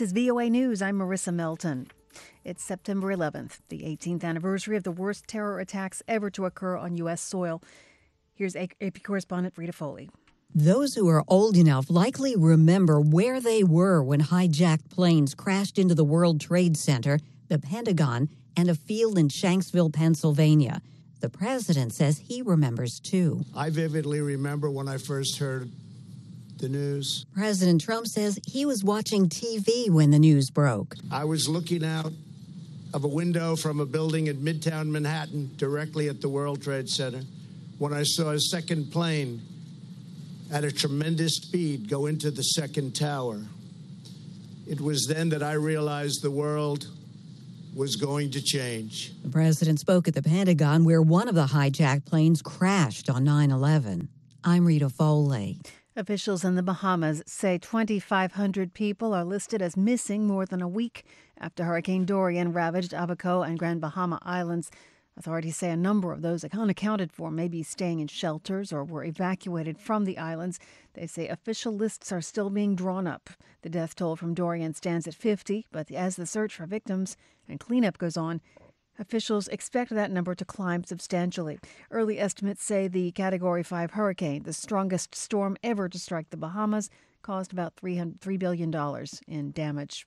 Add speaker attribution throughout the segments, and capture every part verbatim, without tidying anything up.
Speaker 1: This is V O A News. I'm Marissa Melton. It's September eleventh, the eighteenth anniversary of the worst terror attacks ever to occur on U S soil. Here's A P correspondent Rita Foley.
Speaker 2: Those who are old enough likely remember where they were when hijacked planes crashed into the World Trade Center, the Pentagon, and a field in Shanksville, Pennsylvania. The president says he remembers, too.
Speaker 3: I vividly remember when I first heard the news.
Speaker 2: President Trump says he was watching T V when the news broke.
Speaker 3: I was looking out of a window from a building in Midtown Manhattan directly at the World Trade Center when I saw a second plane at a tremendous speed go into the second tower. It was then that I realized the world was going to change.
Speaker 2: The president spoke at the Pentagon where one of the hijacked planes crashed on nine eleven. I'm Rita Foley.
Speaker 1: Officials in the Bahamas say twenty-five hundred people are listed as missing more than a week after Hurricane Dorian ravaged Abaco and Grand Bahama Islands. Authorities say a number of those unaccounted for may be staying in shelters or were evacuated from the islands. They say official lists are still being drawn up. The death toll from Dorian stands at fifty, but as the search for victims and cleanup goes on, officials expect that number to climb substantially. Early estimates say the Category five hurricane, the strongest storm ever to strike the Bahamas, caused about three billion dollars in damage.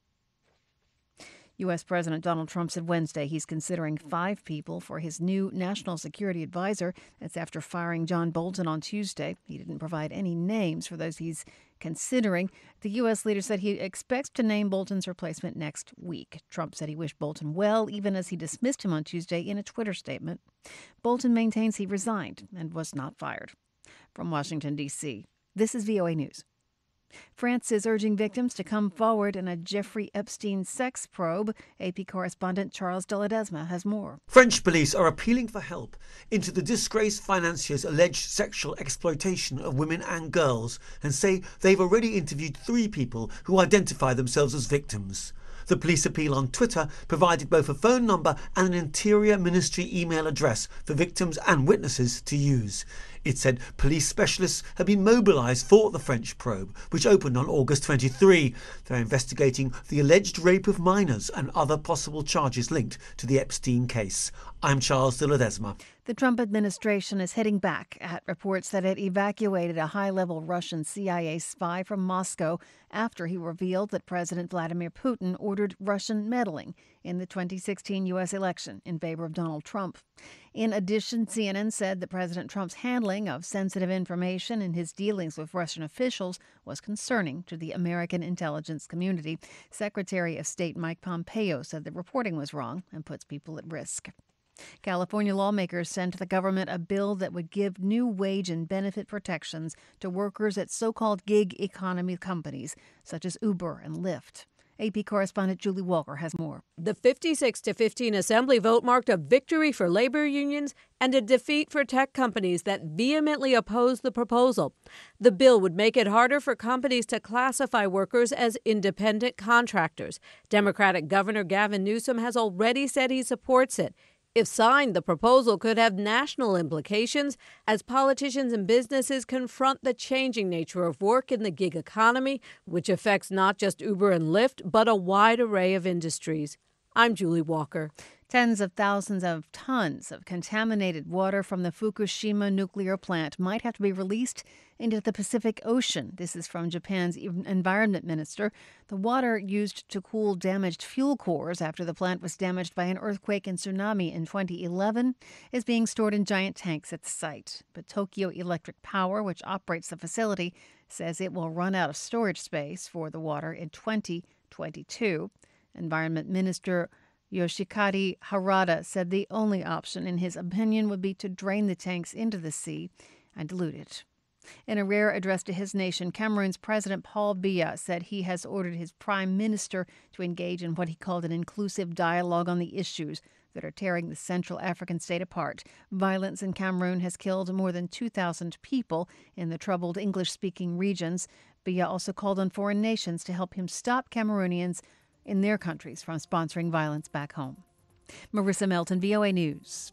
Speaker 1: U S. President Donald Trump said Wednesday he's considering five people for his new national security advisor. That's after firing John Bolton on Tuesday. He didn't provide any names for those he's considering. The U S leader said he expects to name Bolton's replacement next week. Trump said he wished Bolton well, even as he dismissed him on Tuesday in a Twitter statement. Bolton maintains he resigned and was not fired. From Washington, D C, this is V O A News. France is urging victims to come forward in a Jeffrey Epstein sex probe. A P correspondent Charles de Ledesma has more.
Speaker 4: French police are appealing for help into the disgraced financier's alleged sexual exploitation of women and girls and say they've already interviewed three people who identify themselves as victims. The police appeal on Twitter provided both a phone number and an Interior Ministry email address for victims and witnesses to use. It said police specialists had been mobilised for the French probe, which opened on August twenty-third. They're investigating the alleged rape of minors and other possible charges linked to the Epstein case. I'm Charles de Ledesma.
Speaker 1: The Trump administration is hitting back at reports that it evacuated a high-level Russian C I A spy from Moscow after he revealed that President Vladimir Putin ordered Russian meddling in the twenty sixteen U S election in favor of Donald Trump. In addition, C N N said that President Trump's handling of sensitive information in his dealings with Russian officials was concerning to the American intelligence community. Secretary of State Mike Pompeo said the reporting was wrong and puts people at risk. California lawmakers sent the government a bill that would give new wage and benefit protections to workers at so-called gig economy companies such as Uber and Lyft. A P correspondent Julie Walker has more.
Speaker 5: The fifty-six to fifteen assembly vote marked a victory for labor unions and a defeat for tech companies that vehemently opposed the proposal. The bill would make it harder for companies to classify workers as independent contractors. Democratic Governor Gavin Newsom has already said he supports it. If signed, the proposal could have national implications as politicians and businesses confront the changing nature of work in the gig economy, which affects not just Uber and Lyft, but a wide array of industries. I'm Julie Walker.
Speaker 1: Tens of thousands of tons of contaminated water from the Fukushima nuclear plant might have to be released into the Pacific Ocean. This is from Japan's environment minister. The water used to cool damaged fuel cores after the plant was damaged by an earthquake and tsunami in twenty eleven is being stored in giant tanks at the site. But Tokyo Electric Power, which operates the facility, says it will run out of storage space for the water in twenty twenty-two. Environment Minister Yoshikari Harada said the only option, in his opinion, would be to drain the tanks into the sea and dilute it. In a rare address to his nation, Cameroon's President Paul Biya said he has ordered his prime minister to engage in what he called an inclusive dialogue on the issues that are tearing the Central African state apart. Violence in Cameroon has killed more than two thousand people in the troubled English-speaking regions. Biya also called on foreign nations to help him stop Cameroonians in their countries from sponsoring violence back home. Marissa Melton, V O A News.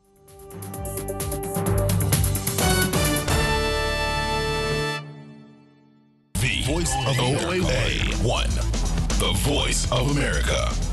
Speaker 6: The Voice of O A one. the voice of America.